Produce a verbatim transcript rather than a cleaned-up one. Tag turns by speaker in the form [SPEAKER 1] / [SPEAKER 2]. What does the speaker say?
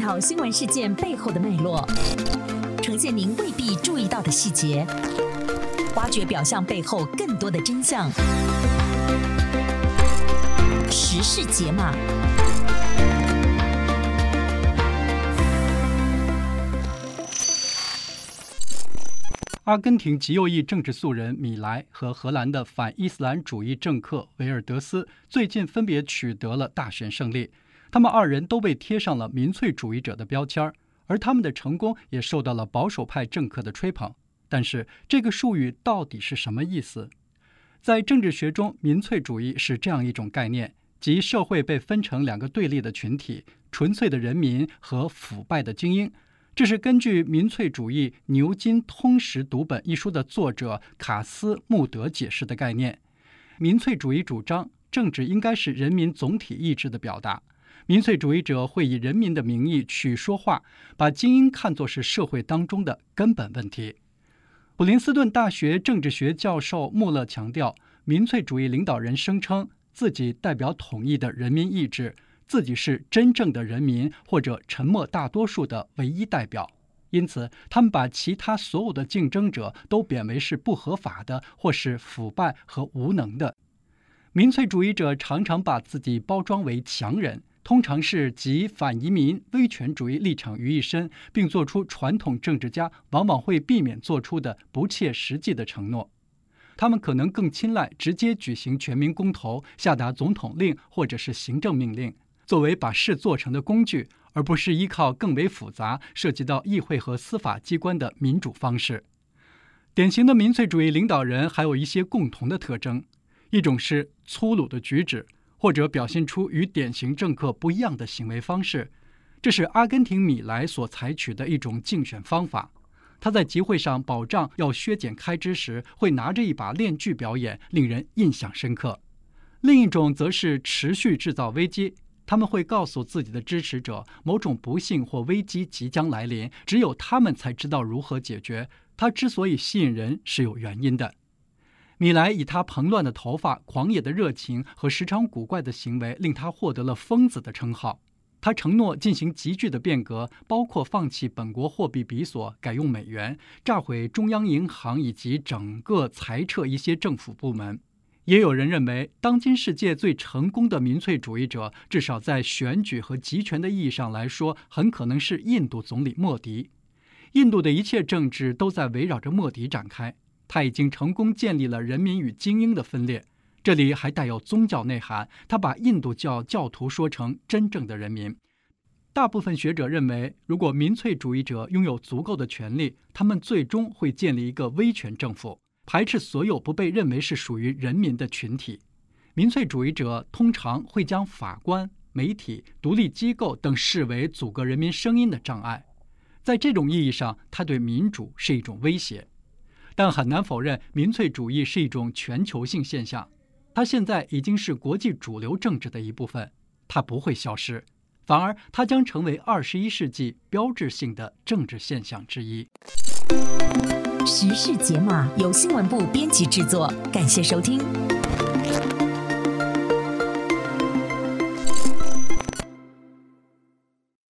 [SPEAKER 1] 讨新闻事件背后的脉络，呈现您未必注意到的细节，挖掘表象背后更多的真相。时事解码。
[SPEAKER 2] 阿根廷极右翼政治素人米莱和荷兰的反伊斯兰主义政客维尔德斯最近分别取得了大选胜利，他们二人都被贴上了民粹主义者的标签，而他们的成功也受到了保守派政客的吹捧。但是这个术语到底是什么意思？在政治学中，民粹主义是这样一种概念，即社会被分成两个对立的群体，纯粹的人民和腐败的精英。这是根据《民粹主义牛津通识读本》一书的作者卡斯穆德解释的概念。民粹主义主张，政治应该是人民总体意志的表达。民粹主义者会以人民的名义去说话，把精英看作是社会当中的根本问题。普林斯顿大学政治学教授穆勒强调，民粹主义领导人声称自己代表统一的人民意志，自己是真正的人民或者沉默大多数的唯一代表，因此他们把其他所有的竞争者都贬为是不合法的或是腐败和无能的。民粹主义者常常把自己包装为强人，通常是集反移民、威权主义立场于一身，并做出传统政治家往往会避免做出的不切实际的承诺。他们可能更青睐直接举行全民公投，下达总统令或者是行政命令，作为把事做成的工具，而不是依靠更为复杂、涉及到议会和司法机关的民主方式。典型的民粹主义领导人还有一些共同的特征，一种是粗鲁的举止，或者表现出与典型政客不一样的行为方式。这是阿根廷米莱所采取的一种竞选方法。他在集会上保障要削减开支时，会拿着一把链锯表演，令人印象深刻。另一种则是持续制造危机，他们会告诉自己的支持者，某种不幸或危机即将来临，只有他们才知道如何解决。他之所以吸引人是有原因的。米莱以他蓬乱的头发、狂野的热情和时常古怪的行为，令他获得了疯子的称号。他承诺进行急剧的变革，包括放弃本国货币比索，改用美元，炸毁中央银行，以及整个裁撤一些政府部门。也有人认为，当今世界最成功的民粹主义者，至少在选举和集权的意义上来说，很可能是印度总理莫迪。印度的一切政治都在围绕着莫迪展开，他已经成功建立了人民与精英的分裂。这里还带有宗教内涵，他把印度教教徒说成真正的人民。大部分学者认为，如果民粹主义者拥有足够的权力，他们最终会建立一个威权政府，排斥所有不被认为是属于人民的群体。民粹主义者通常会将法官、媒体、独立机构等视为阻隔人民声音的障碍。在这种意义上，他对民主是一种威胁。但很难否认，民粹主义是一种全球性现象。它现在已经是国际主流政治的一部分，它不会消失，反而它将成为二十一世纪标志性的政治现象之一。
[SPEAKER 1] 时事解码由新闻部编辑制作，感谢收听。